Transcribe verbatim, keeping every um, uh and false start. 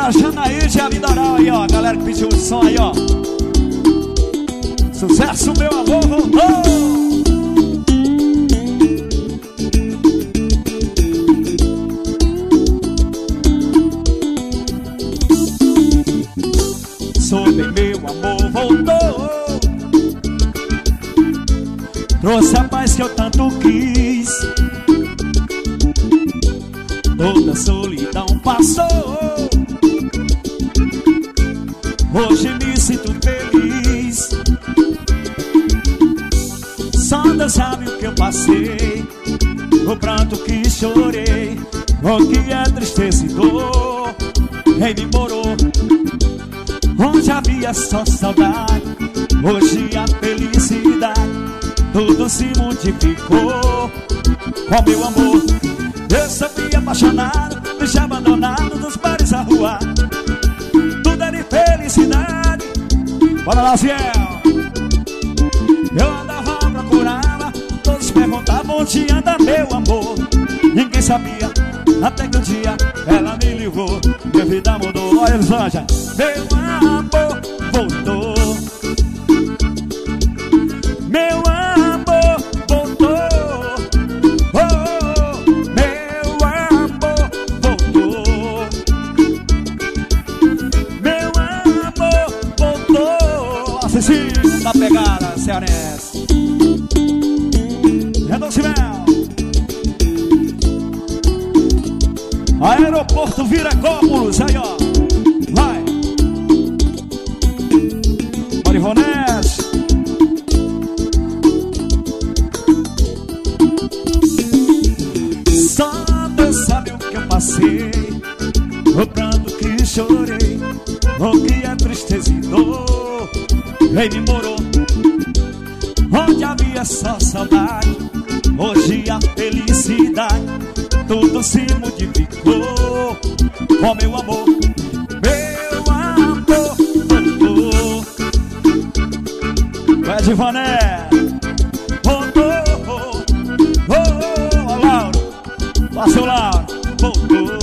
Dona Janaíde, a Litoral aí, ó. Galera que pediu o som aí, ó. Sucesso, meu amor, voltou! Soube, meu amor, voltou. Trouxe a paz que eu tanto quis. Toda a solidão passou. Hoje me sinto feliz. Só Deus sabe o que eu passei, o pranto que chorei, o que é tristeza e dor. Rei me morou, onde havia só saudade, hoje a felicidade, tudo se multiplicou. Oh meu amor, eu sofri apaixonado, deixa abandonado nos bares a rua. Tudo era infelicidade. Bora lá, Ziel. Eu andava, procurava, todos perguntavam onde anda meu amor. Ninguém sabia, até que um dia ela me ligou. Minha vida mudou, olha Elisângela. Meu amor voltou. Meu amor voltou. Oh, meu amor voltou. Meu amor voltou. Assassino da pegada cearense. Redondimel. Aeroporto Viracópolis, aí ó. Vai. Marironete. Só Deus sabe o que eu passei, o pranto que chorei, o que é tristeza e dor. Rei me morou, onde havia só saudade, hoje a felicidade, tudo se multiplicou. Oh meu amor, meu amor voltou. Vai de Vané, voltou. Oh, oh, oh, Lauro, passa o Lauro, voltou.